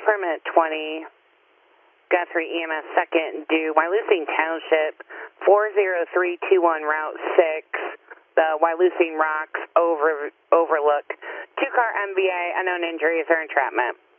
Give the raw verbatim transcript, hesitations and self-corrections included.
permit twenty, Guthrie E M S second, due Wyalusing Township, four zero three two one Route six, the Wyalusing Rocks over, Overlook. Two-car M V A, unknown injuries or entrapment.